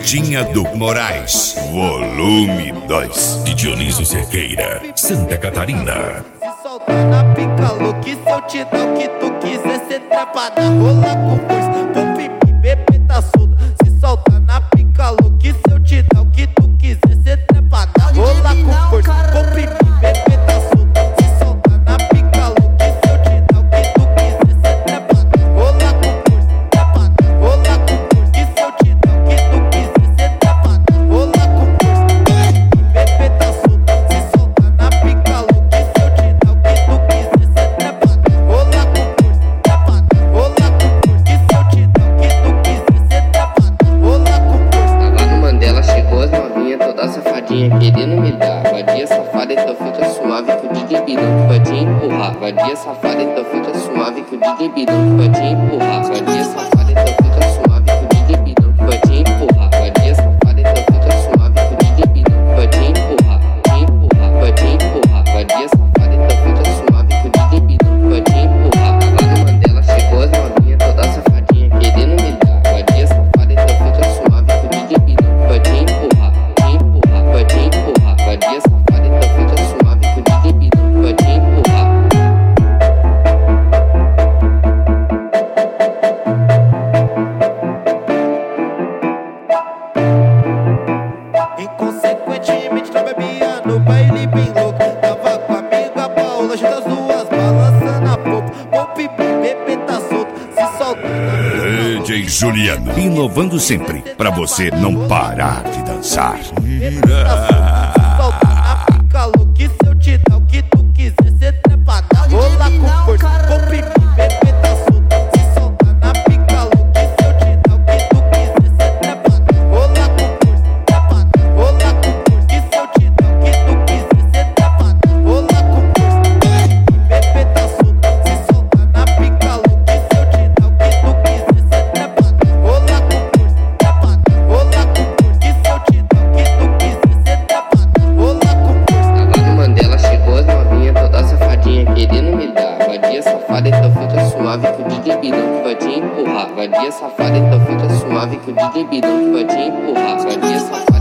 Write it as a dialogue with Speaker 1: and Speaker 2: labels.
Speaker 1: Pimentinha do Moraes, volume 2, de Dionísio Cerqueira, Santa Catarina.
Speaker 2: Se soltar na pica louca, se eu te dar o que tu quiser, cê trepa na rola com força, com pipi, bebê tá solta. Se soltar na pica louca, se eu te dar o que tu quiser, cê trepa na rola com força, com pipi, bebê tá solta. Se soltar na pica louca, se eu te dar o que tu quiser, cê trepa na rola com força, trepa na rola com força. Se eu te dar o que tu quiser, cê trepa na rola com força, com pipi, bebê tá solta. Se soltar na pica louca, se eu te dar o que tu quiser, cê trepa na rola com força, trepa na rola com força. Se eu te dar o que tu quiser, cê trepa na rola com força.
Speaker 3: Tava no Mandela, chegou as novinhas, toda safadinha querendo me dar. Vadia safada, então fica suave que o DJ Bidão vai te empurrar. Vadia safada, então fica suave que o DJ Bidão vai te empurrar. Vadia safada, então fica suave que o DJ Bidão vai te empurrar. Vadia safada, então fica suave que o DJ Bidão vai te empurrar. Te empurrar, vai te empurrar. Vadia safada, então fica suave que o DJ Bidão vai te empurrar. Tava no Mandela, chegou as novinhas, toda safadinha querendo me dar. Vadia safada, então fica suave que o DJ Bidão vai te empurrar. Te empurrar, vai te empurrar. Vadia safada, então fica suave que o DJ Bidão vai te empurrar.
Speaker 2: Inconsequentemente não bebia no baile bem louco. Tava com a amiga Paula, juntas as duas balançando a popa. O pipi, bebê tá solto, se solta na pica louca.
Speaker 1: DJ Juliano, inovando sempre, pra você não parar de dançar.
Speaker 2: Bebê tá solto, se solta na pica louca. Se eu te dar o que tu quiser, cê trepa na rola com força. O pipi, bebê tá solto, se solta na pica louca. Se eu te dar o que tu quiser, cê trepa na rola com força, trepa na rola com força. Se eu te dar o que tu quiser, cê trepa na rola com força. Bebê tá solto, se solta na pica louca. Se eu te dar o que tu quiser, cê trepa na rola com força, trepa na rola com força. Se eu te dar o que tu quiser, cê trepa na rola com força.
Speaker 3: Tava no Mandela, chegou as novinhas, toda safadinha querendo me dar. Vadia safada, então fica suave que o DJ Bidão vai te empurrar. Vadia safada, então fica suave que o DJ Bidão vai te empurrar. Vadia safada.